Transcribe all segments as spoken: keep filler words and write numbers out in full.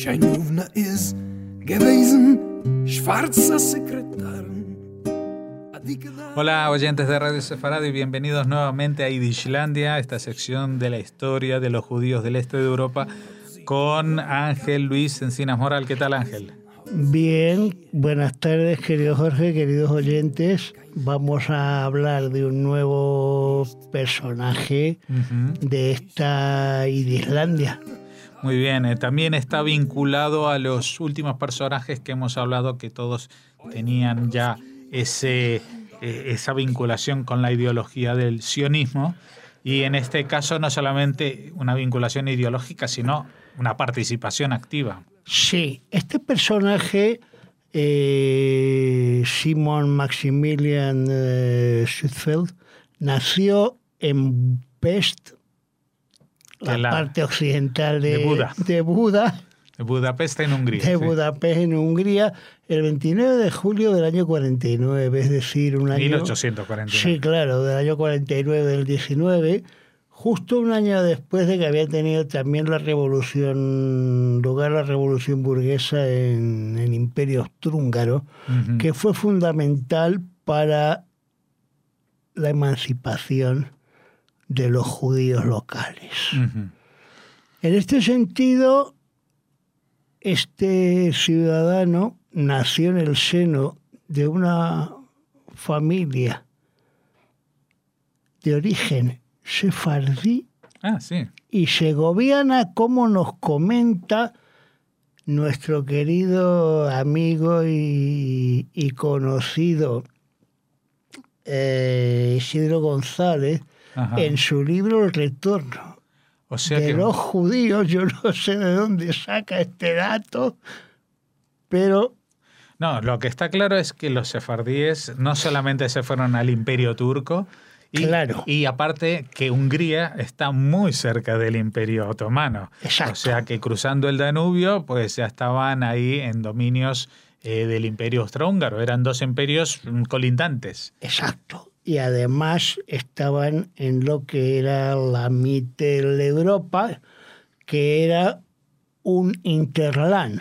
Scheinowna ist gewesen, schwarzer Sekretär. Hola oyentes de Radio Sefaradi y bienvenidos nuevamente a Yidishlandia, esta sección de la historia de los judíos del este de Europa, con Ángel Luis Encinas Moral. ¿Qué tal, Ángel? Bien, buenas tardes, querido Jorge, queridos oyentes. Vamos a hablar de un nuevo personaje uh-huh. de esta Yidishlandia. Muy bien, eh, también está vinculado a los últimos personajes que hemos hablado, que todos tenían ya ese, eh, esa vinculación con la ideología del sionismo, y en este caso no solamente una vinculación ideológica, sino una participación activa. Sí, este personaje, eh, Simon Maximilian eh, Südfeld, nació en Pest, la, la parte occidental de, de Buda. de Buda. De Budapest en Hungría. De sí. Budapest en Hungría, el veintinueve de julio del año cuarenta y nueve, es decir, un año... mil ochocientos cuarenta y nueve. Sí, claro, del año cuarenta y nueve del diecinueve, justo un año después de que había tenido también la revolución, lugar la revolución burguesa en el Imperio Austrohúngaro, uh-huh. que fue fundamental para la emancipación de los judíos locales. Uh-huh. En este sentido, este ciudadano nació en el seno de una familia de origen sefardí ah, sí. y segoviana, como nos comenta nuestro querido amigo y, y conocido eh, Isidro González, Ajá. en su libro El Retorno. O sea de que... los judíos. Yo no sé de dónde saca este dato, pero... No, lo que está claro es que los sefardíes no solamente se fueron al Imperio Turco, y, claro. y aparte que Hungría está muy cerca del Imperio Otomano. Exacto. O sea que cruzando el Danubio, pues ya estaban ahí en dominios eh, del Imperio Austrohúngaro. Eran dos imperios colindantes. Exacto. Y además estaban en lo que era la Mitteleuropa, que era un interland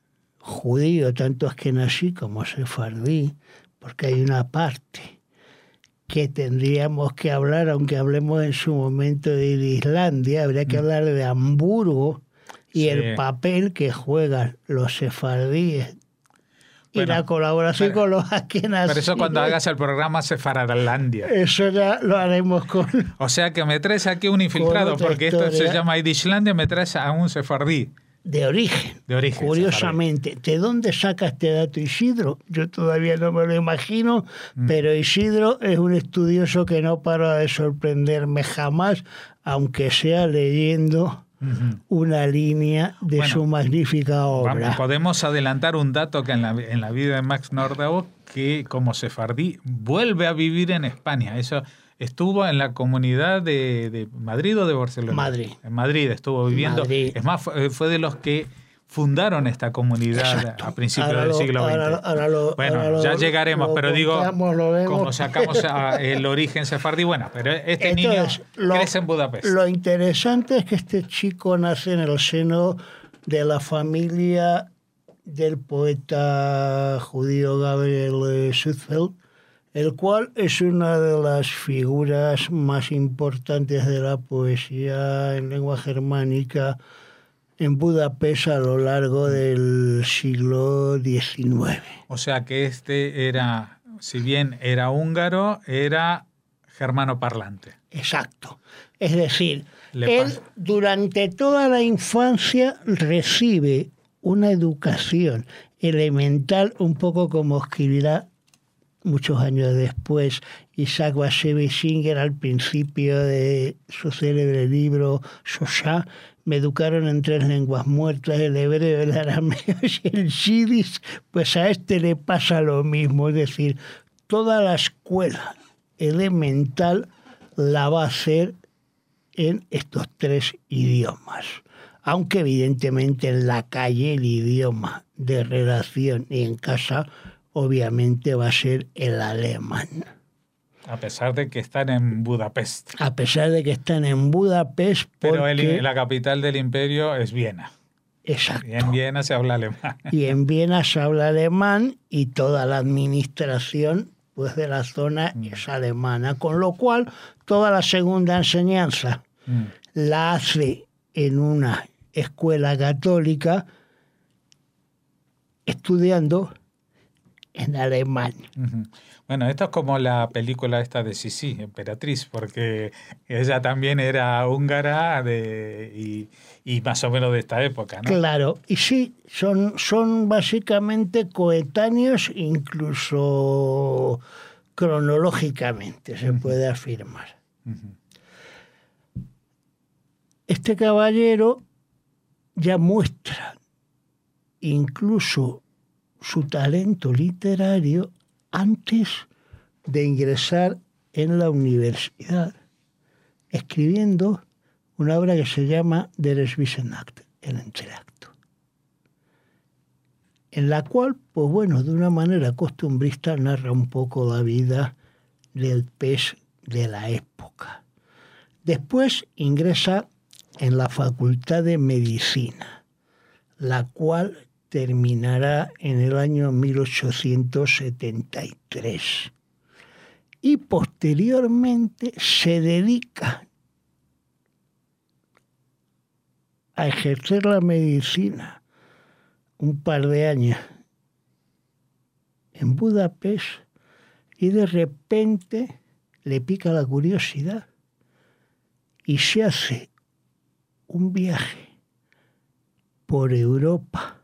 judío, tanto askenazí como sefardí, porque hay una parte que tendríamos que hablar, aunque hablemos en su momento de Islandia, habría que hablar de Hamburgo y sí. el papel que juegan los sefardíes. Bueno, y la colaboración pero, con los askenazí. Pero eso cuando hagas el programa Sefaradlandia. Eso ya lo haremos con... O sea que me traes aquí un infiltrado, porque historia. Esto se llama Yidishlandia, me traes a un sefardí. De origen. De origen. Curiosamente. Sefardí. ¿De dónde saca este dato Isidro? Yo todavía no me lo imagino, mm. pero Isidro es un estudioso que no para de sorprenderme jamás, aunque sea leyendo... Uh-huh. una línea de bueno, su magnífica obra. Vamos, podemos adelantar un dato que en la, en la vida de Max Nordau, que como sefardí vuelve a vivir en España. Eso estuvo en la comunidad de, de Madrid o de Barcelona. Madrid. En Madrid estuvo viviendo. Madrid. Es más, fue, fue de los que fundaron esta comunidad. Exacto. A principios ahora del lo, siglo veinte. Ahora, ahora lo, bueno, ahora ya lo, llegaremos, lo pero digo, contamos, como sacamos a, el origen sefardí, bueno, pero este Entonces, niño lo, crece en Budapest. Lo interesante es que este chico nace en el seno de la familia del poeta judío Gabriel Südfeld, el cual es una de las figuras más importantes de la poesía en lengua germánica en Budapest a lo largo del siglo diecinueve. O sea que este era, si bien era húngaro, era germano parlante. Exacto. Es decir, Le él pasa. durante toda la infancia recibe una educación elemental, un poco como escribirá muchos años después Isaac Bashevis Singer al principio de su célebre libro Shosha. Me educaron en tres lenguas muertas, el hebreo, el arameo y el yiddish. Pues a este le pasa lo mismo, es decir, toda la escuela elemental la va a hacer en estos tres idiomas. Aunque evidentemente en la calle el idioma de relación y en casa obviamente va a ser el alemán. A pesar de que están en Budapest. A pesar de que están en Budapest. Pero porque... el, la capital del imperio es Viena. Exacto. Y en Viena se habla alemán. Y en Viena se habla alemán y toda la administración pues, de la zona mm. es alemana, con lo cual toda la segunda enseñanza mm. la hace en una escuela católica estudiando en alemán. Uh-huh. Bueno, esto es como la película esta de Sisi, Emperatriz, porque ella también era húngara de, y, y más o menos de esta época, ¿no? Claro, y sí, son, son básicamente coetáneos, incluso cronológicamente se uh-huh. puede afirmar. Uh-huh. Este caballero ya muestra incluso su talento literario antes de ingresar en la universidad, escribiendo una obra que se llama Der Zwischenakt, el entreacto, en la cual, pues bueno, de una manera costumbrista narra un poco la vida del pez de la época. Después ingresa en la Facultad de Medicina, la cual terminará en el año mil ochocientos setenta y tres. Y posteriormente se dedica a ejercer la medicina un par de años en Budapest y de repente le pica la curiosidad y se hace un viaje por Europa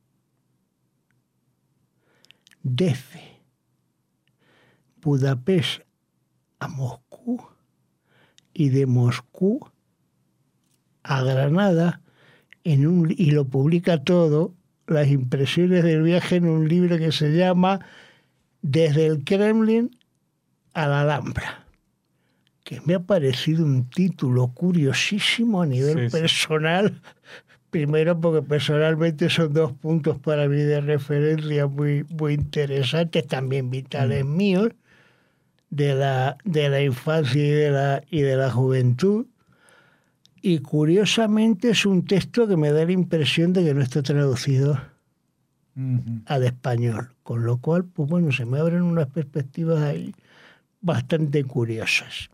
desde Budapest a Moscú y de Moscú a Granada en un, y lo publica todo, las impresiones del viaje, en un libro que se llama Desde el Kremlin a la Alhambra, que me ha parecido un título curiosísimo a nivel sí, personal. Sí. Primero porque personalmente son dos puntos para mí de referencia muy, muy interesantes, también vitales mm. míos, de la, de la infancia y de la, y de la juventud. Y curiosamente es un texto que me da la impresión de que no está traducido mm-hmm. al español, con lo cual, pues bueno, se me abren unas perspectivas ahí bastante curiosas.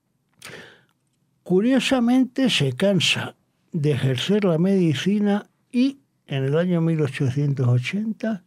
Curiosamente se cansa de ejercer la medicina y en el año mil ochocientos ochenta,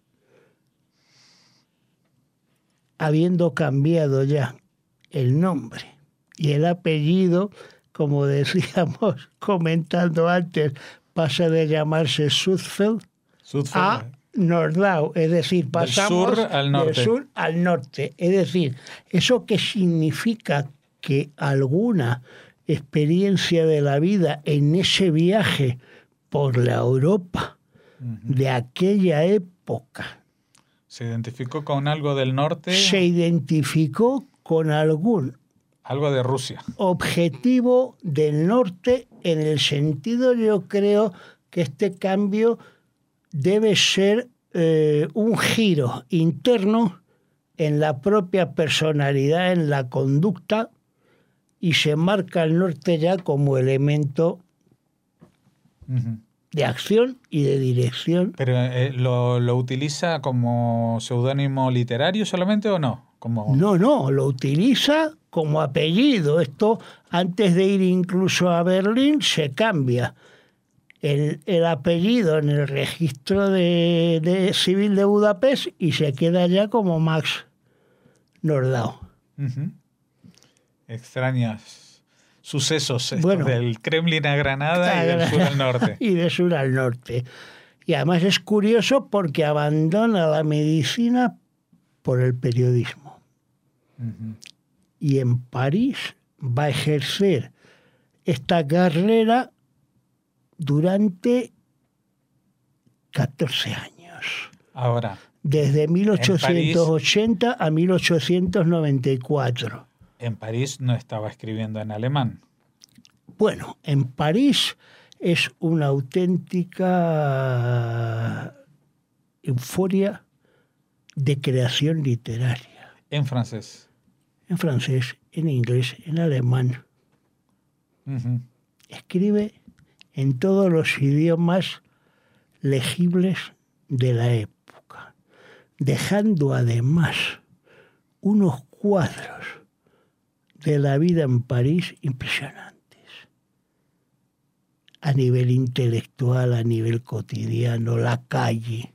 habiendo cambiado ya el nombre y el apellido, como decíamos comentando antes, pasa de llamarse Sudfeld a Nordau, es decir, pasamos del sur al norte. del sur al norte. Es decir, ¿eso qué significa? Que alguna experiencia de la vida en ese viaje por la Europa uh-huh. de aquella época. ¿Se identificó con algo del norte? Se identificó con algún algo de Rusia. Objetivo del norte, en el sentido, yo creo que este cambio debe ser eh, un giro interno en la propia personalidad, en la conducta, y se marca el norte ya como elemento uh-huh. de acción y de dirección. ¿Pero eh, lo, lo utiliza como seudónimo literario solamente o no? Como... No, no, lo utiliza como apellido. Esto, antes de ir incluso a Berlín, se cambia el, el apellido en el registro de, de civil de Budapest y se queda ya como Max Nordau. Uh-huh. Extraños sucesos bueno, del Kremlin a Granada y del sur al norte. Y del sur al norte. Y además es curioso porque abandona la medicina por el periodismo. Uh-huh. Y en París va a ejercer esta carrera durante catorce años. Ahora. Desde mil ochocientos ochenta París, a mil ochocientos noventa y cuatro. En París no estaba escribiendo en alemán. Bueno, en París es una auténtica euforia de creación literaria. ¿En francés? En francés, en inglés, en alemán. Uh-huh. Escribe en todos los idiomas legibles de la época, dejando además unos cuadros de la vida en París impresionantes, a nivel intelectual, a nivel cotidiano, la calle.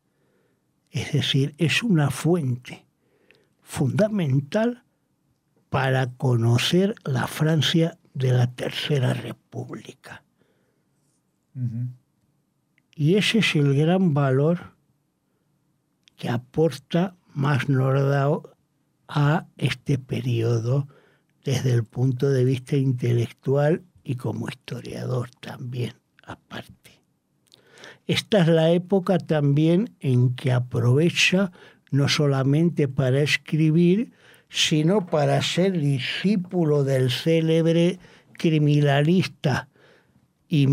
Es decir, es una fuente fundamental para conocer la Francia de la Tercera República. Uh-huh. Y ese es el gran valor que aporta Mas Nordau a este periodo desde el punto de vista intelectual y como historiador también, aparte. Esta es la época también en que aprovecha no solamente para escribir, sino para ser discípulo del célebre criminalista y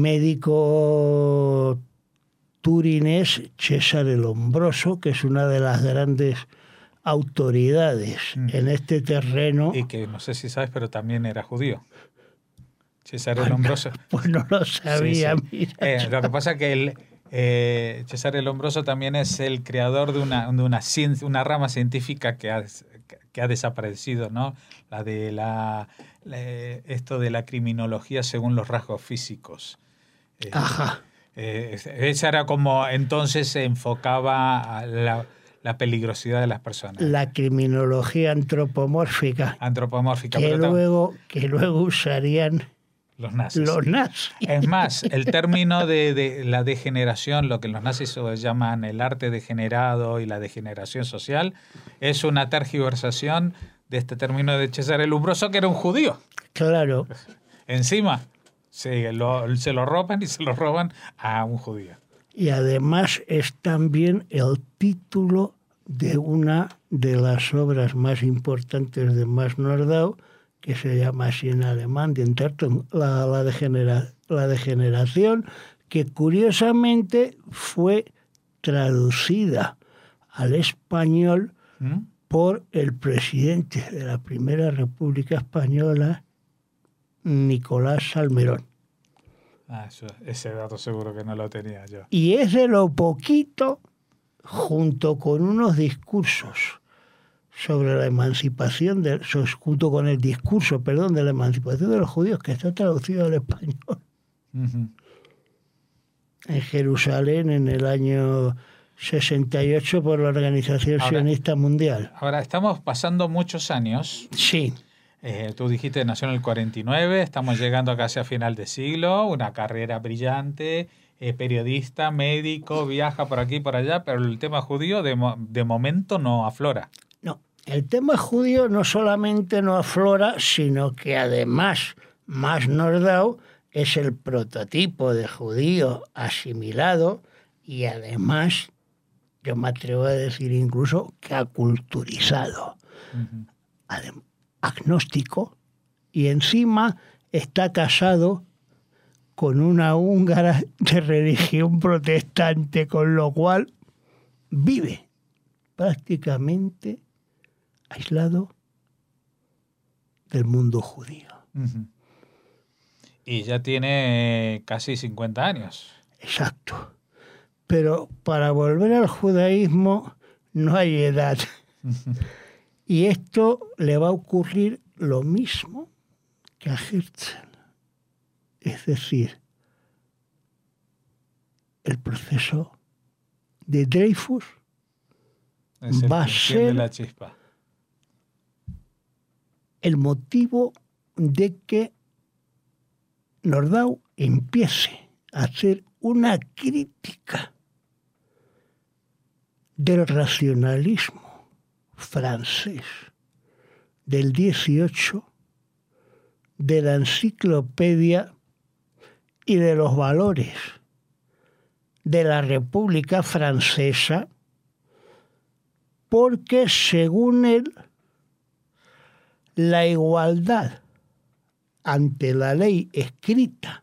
médico turinés Cesare Lombroso, que es una de las grandes autoridades mm. en este terreno. Y que no sé si sabes, pero también era judío. Cesare Lombroso. Pues no lo sabía. Sí, sí. Mira, eh, lo que pasa es que el, eh, Cesare Lombroso también es el creador de una, de una, ciencia, una rama científica que ha, que ha desaparecido, ¿no? La de la, la esto de la criminología según los rasgos físicos. Eh, Ajá. Eh, esa era como entonces se enfocaba a la, la peligrosidad de las personas. La criminología antropomórfica. Antropomórfica. Que, pero luego, que luego usarían los nazis. Los nazis. Es más, el término de, de la degeneración, lo que los nazis llaman el arte degenerado y la degeneración social, es una tergiversación de este término de Cesare Lombroso, que era un judío. Claro. Encima. Sí, lo, se lo roban y se lo roban a un judío. Y además es también el título de una de las obras más importantes de Mas Nordau, que se llama así en alemán, Die Entartung, la, la, degenera, la degeneración, que curiosamente fue traducida al español ¿Mm? por el presidente de la Primera República Española, Nicolás Salmerón. Ah, eso, ese dato seguro que no lo tenía yo. Y es de lo poquito, junto con unos discursos sobre la emancipación, de, junto con el discurso, perdón, de la emancipación de los judíos, que está traducido al español. Uh-huh. En Jerusalén en el año sesenta y ocho por la Organización ahora, Sionista Mundial. Ahora, estamos pasando muchos años. Sí. Eh, tú dijiste nació en el cuarenta y nueve, estamos llegando casi a final de siglo, una carrera brillante, eh, periodista, médico, viaja por aquí y por allá, pero el tema judío de, mo- de momento no aflora. No, el tema judío no solamente no aflora, sino que además Mas Nordau es el prototipo de judío asimilado y además, yo me atrevo a decir incluso que aculturizado. Uh-huh. Además, agnóstico, y encima está casado con una húngara de religión protestante, con lo cual vive prácticamente aislado del mundo judío. Uh-huh. Y ya tiene casi cincuenta años. Exacto. Pero para volver al judaísmo no hay edad. Uh-huh. Y esto le va a ocurrir lo mismo que a Herzl. Es decir, el proceso de Dreyfus es va a ser la chispa. El motivo de que Nordau empiece a hacer una crítica del racionalismo francés del dieciocho, de la enciclopedia y de los valores de la República Francesa, porque según él la igualdad ante la ley escrita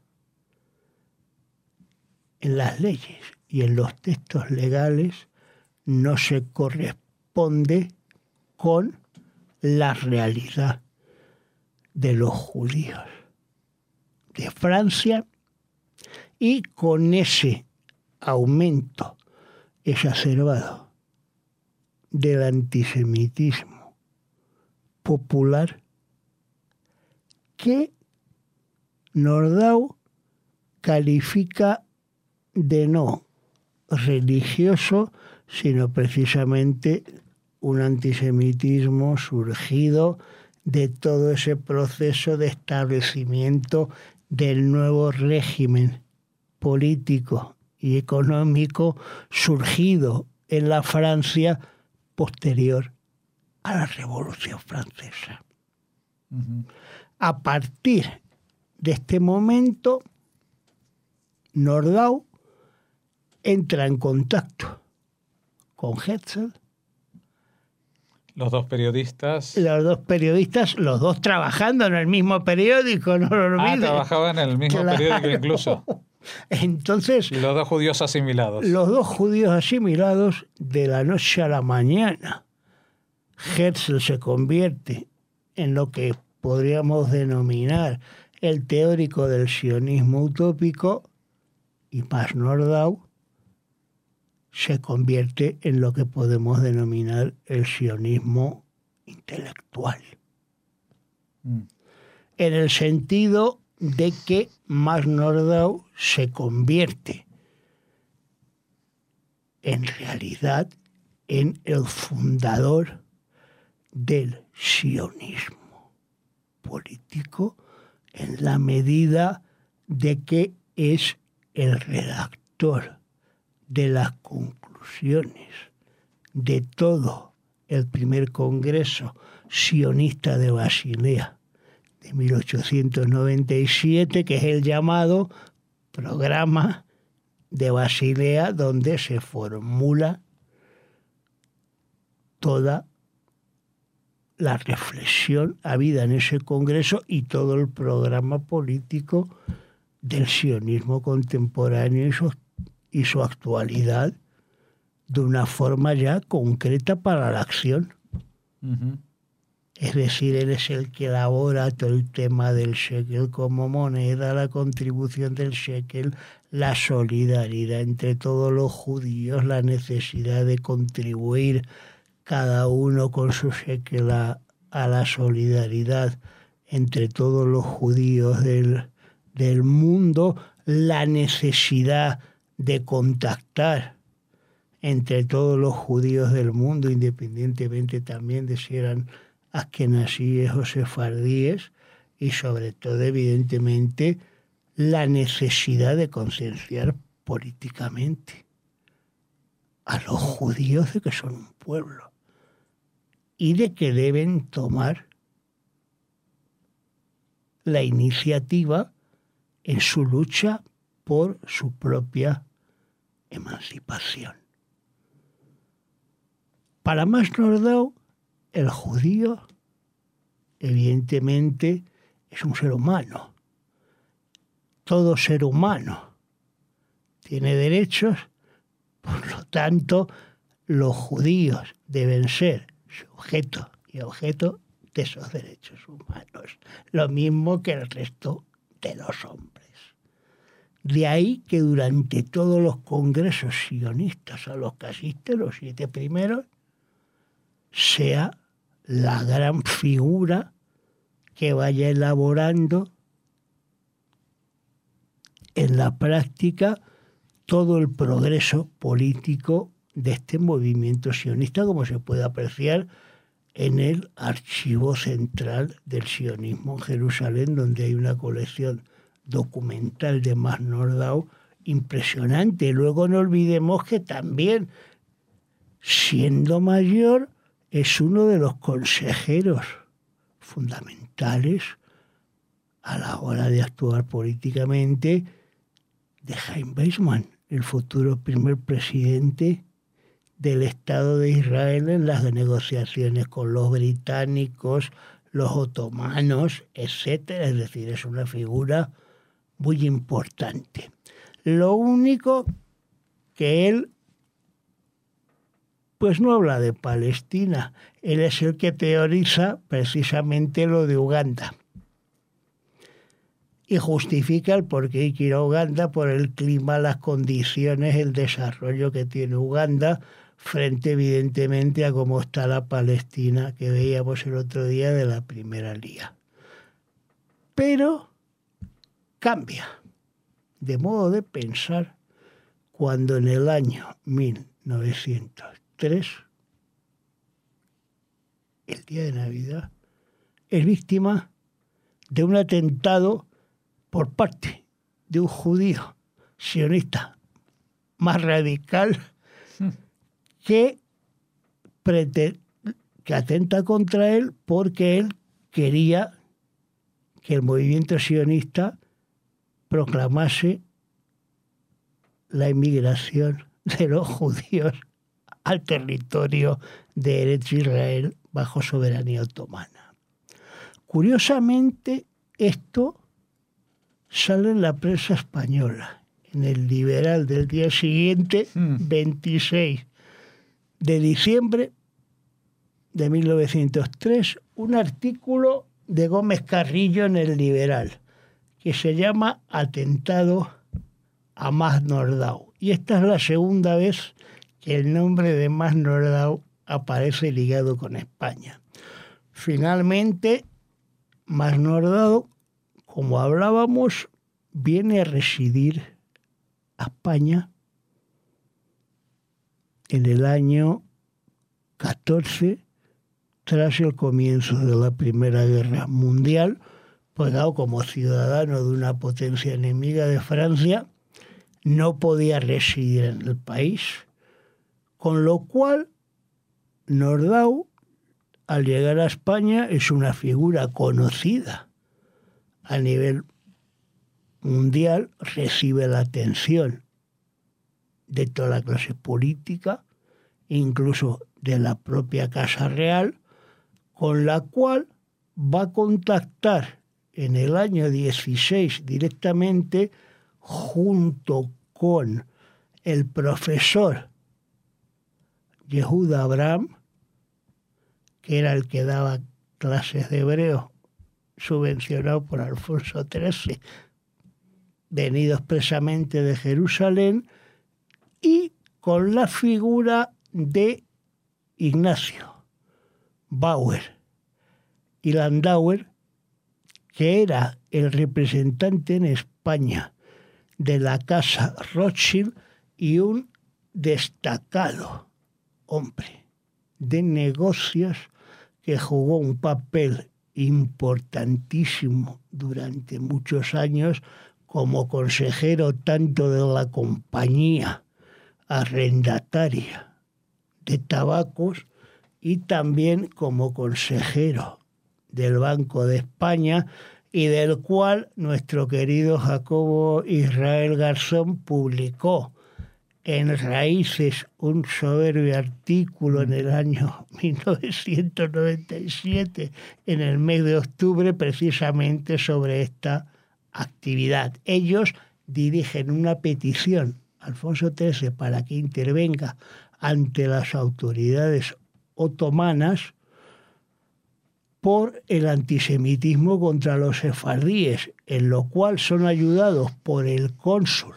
en las leyes y en los textos legales no se corresponde con la realidad de los judíos de Francia, y con ese aumento exacerbado del antisemitismo popular que Nordau califica de no religioso, sino precisamente un antisemitismo surgido de todo ese proceso de establecimiento del nuevo régimen político y económico surgido en la Francia posterior a la Revolución Francesa. Uh-huh. A partir de este momento, Nordau entra en contacto con Hetzel. Los dos periodistas. Los dos periodistas, los dos trabajando en el mismo periódico, no lo olvides. Ah, trabajaban en el mismo claro. periódico incluso. Entonces. Y los dos judíos asimilados. Los dos judíos asimilados de la noche a la mañana. Hetzel se convierte en lo que podríamos denominar el teórico del sionismo utópico y Paz Nordau se convierte en lo que podemos denominar el sionismo intelectual. Mm. En el sentido de que Max Nordau se convierte en realidad en el fundador del sionismo político en la medida de que es el redactor de las conclusiones de todo el primer congreso sionista de Basilea de mil ochocientos noventa y siete, que es el llamado Programa de Basilea, donde se formula toda la reflexión habida en ese congreso y todo el programa político del sionismo contemporáneo y su, y su actualidad de una forma ya concreta para la acción. Uh-huh. Es decir, él es el que elabora todo el tema del shekel como moneda, la contribución del shekel, la solidaridad entre todos los judíos, la necesidad de contribuir cada uno con su shekel a, a la solidaridad entre todos los judíos del, del mundo, la necesidad de contactar entre todos los judíos del mundo, independientemente también de si eran askenazíes o sefardíes, y sobre todo, evidentemente, la necesidad de concienciar políticamente a los judíos de que son un pueblo y de que deben tomar la iniciativa en su lucha por su propia emancipación. Para Max Nordau, el judío, evidentemente, es un ser humano. Todo ser humano tiene derechos, por lo tanto, los judíos deben ser sujetos y objeto de esos derechos humanos, lo mismo que el resto de los hombres. De ahí que durante todos los congresos sionistas a los que asiste, los siete primeros, sea la gran figura que vaya elaborando en la práctica todo el progreso político de este movimiento sionista, como se puede apreciar en el archivo central del sionismo en Jerusalén, donde hay una colección documental de Max Nordau impresionante. Luego no olvidemos que también, siendo mayor, es uno de los consejeros fundamentales a la hora de actuar políticamente de Chaim Weizmann, el futuro primer presidente del Estado de Israel en las negociaciones con los británicos, los otomanos, etcétera. Es decir, es una figura muy importante. Lo único que él pues no habla de Palestina. Él es el que teoriza precisamente lo de Uganda. y justifica el por qué hay que ir a Uganda por el clima, las condiciones, el desarrollo que tiene Uganda, frente evidentemente a cómo está la Palestina que veíamos el otro día de la Primera Liga. Pero cambia de modo de pensar cuando en el año mil novecientos tres, el día de Navidad, es víctima de un atentado por parte de un judío sionista más radical que, prete- que atenta contra él porque él quería que el movimiento sionista proclamase la inmigración de los judíos al territorio de Eretz Israel bajo soberanía otomana. Curiosamente, esto sale en la prensa española, en el Liberal del día siguiente, mm. veintiséis de diciembre de mil novecientos tres, un artículo de Gómez Carrillo en el Liberal, que se llama Atentado a Mas Nordau. Y esta es la segunda vez que el nombre de Mas Nordau aparece ligado con España. Finalmente, Mas Nordau, como hablábamos, viene a residir a España en el año catorce, tras el comienzo de la Primera Guerra Mundial, pues dado como ciudadano de una potencia enemiga de Francia, no podía residir en el país, con lo cual Nordau, al llegar a España, es una figura conocida a nivel mundial, recibe la atención de toda la clase política, incluso de la propia Casa Real, con la cual va a contactar en el año dieciséis directamente junto con el profesor Yehuda Abraham, que era el que daba clases de hebreo, subvencionado por Alfonso trece, venido expresamente de Jerusalén, y con la figura de Ignacio Bauer y Landauer, que era el representante en España de la casa Rothschild y un destacado hombre de negocios que jugó un papel importantísimo durante muchos años como consejero tanto de la compañía arrendataria de tabacos y también como consejero del Banco de España, y del cual nuestro querido Jacobo Israel Garzón publicó en Raíces un soberbio artículo en el año mil novecientos noventa y siete, en el mes de octubre, precisamente sobre esta actividad. Ellos dirigen una petición a Alfonso trece para que intervenga ante las autoridades otomanas por el antisemitismo contra los sefardíes, en lo cual son ayudados por el cónsul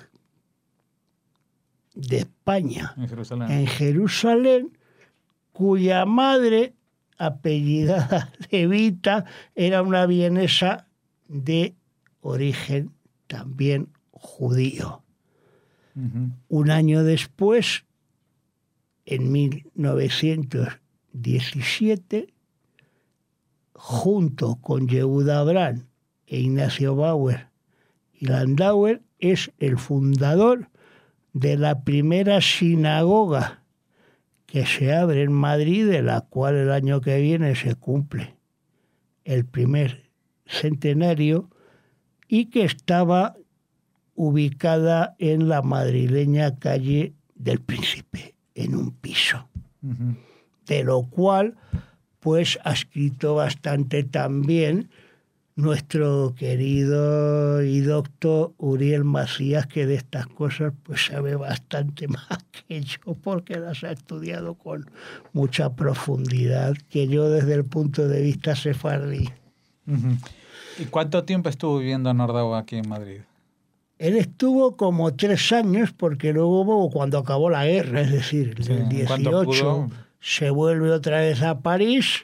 de España en Jerusalén, en Jerusalén, cuya madre, apellidada Levita, era una vienesa de origen también judío. Uh-huh. Un año después, en mil novecientos diecisiete, junto con Yehuda Abraham e Ignacio Bauer y Landauer, es el fundador de la primera sinagoga que se abre en Madrid, de la cual el año que viene se cumple el primer centenario, y que estaba ubicada en la madrileña calle del Príncipe, en un piso. Uh-huh. De lo cual pues ha escrito bastante también nuestro querido y doctor Uriel Macías, que de estas cosas pues sabe bastante más que yo, porque las ha estudiado con mucha profundidad, que yo desde el punto de vista sefardí. Uh-huh. ¿Y cuánto tiempo estuvo viviendo Nordau aquí en Madrid? Él estuvo como tres años porque luego cuando acabó la guerra, es decir, en Sí, el dieciocho, se vuelve otra vez a París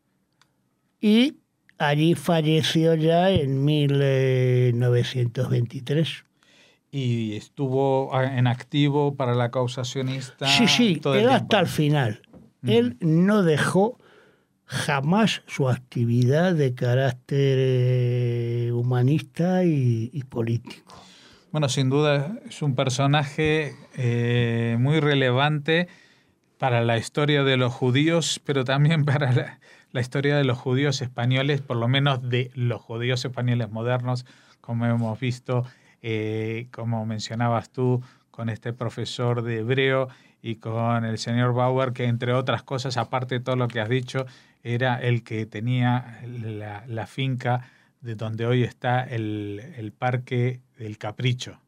y allí falleció ya en mil novecientos veintitrés. ¿Y estuvo en activo para la causa sionista? Sí, sí, todo él el hasta el final. Uh-huh. Él no dejó jamás su actividad de carácter eh, humanista y, y político. Bueno, sin duda es un personaje eh, muy relevante para la historia de los judíos, pero también para la, la historia de los judíos españoles, por lo menos de los judíos españoles modernos, como hemos visto, eh, como mencionabas tú, con este profesor de hebreo y con el señor Bauer, que entre otras cosas, aparte de todo lo que has dicho, era el que tenía la, la finca de donde hoy está el, el Parque del Capricho.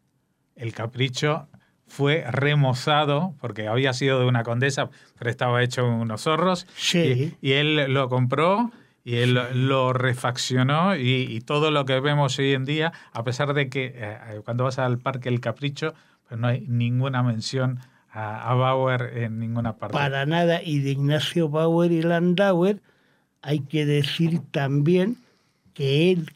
El Capricho fue remozado, porque había sido de una condesa, pero estaba hecho unos zorros, sí. y, y él lo compró y él sí. lo refaccionó, y, y todo lo que vemos hoy en día, a pesar de que eh, cuando vas al Parque del Capricho, pues no hay ninguna mención a, a Bauer en ninguna parte. Para nada, y de Ignacio Bauer y Landauer hay que decir también que él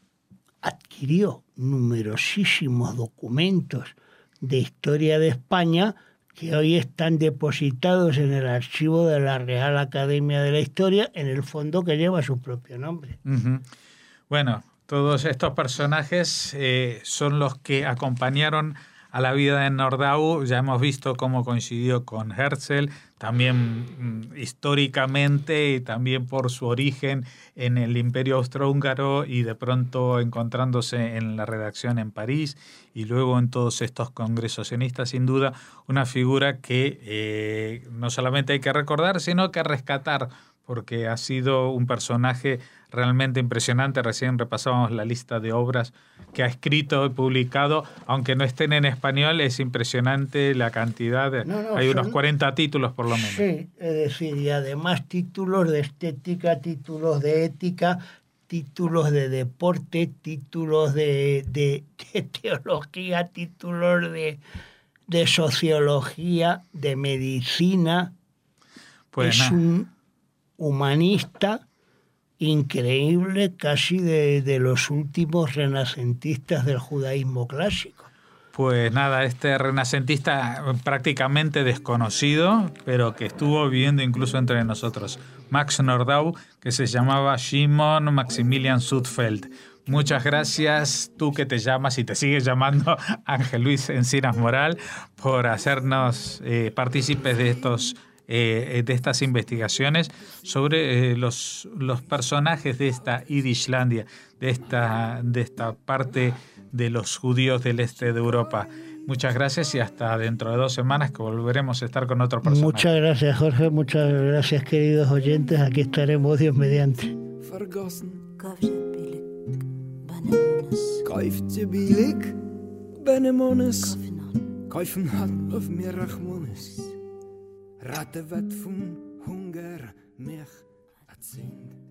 adquirió numerosísimos documentos de historia de España que hoy están depositados en el archivo de la Real Academia de la Historia, en el fondo que lleva su propio nombre. Uh-huh. Bueno, todos estos personajes eh, son los que acompañaron a la vida de Nordau. Ya hemos visto cómo coincidió con Herzl, también mm, históricamente y también por su origen en el Imperio Austrohúngaro y de pronto encontrándose en la redacción en París y luego en todos estos congresos sionistas. Sin duda, una figura que eh, no solamente hay que recordar, sino que rescatar, porque ha sido un personaje realmente impresionante. Recién repasábamos la lista de obras que ha escrito y publicado, aunque no estén en español, es impresionante la cantidad. De, no, no, hay son, unos cuarenta títulos por lo menos. Sí, es decir, y además títulos de estética, títulos de ética, títulos de deporte, títulos de, de, de teología, títulos de, de sociología, de medicina. Pues es un humanista increíble, casi de, de los últimos renacentistas del judaísmo clásico. Pues nada, este renacentista prácticamente desconocido, pero que estuvo viviendo incluso entre nosotros, Max Nordau, que se llamaba Shimon Maximilian Sudfeld. Muchas gracias, tú que te llamas y te sigues llamando Ángel Luis Encinas Moral, por hacernos eh, partícipes de estos Eh, de estas investigaciones sobre eh, los, los personajes de esta Yiddishlandia, de esta, de esta parte de los judíos del este de Europa. Muchas gracias y hasta dentro de dos semanas que volveremos a estar con otro personaje. Muchas gracias, Jorge, muchas gracias, queridos oyentes. Aquí estaremos, Dios mediante. Ratte wat vun Hunger mech erzählt.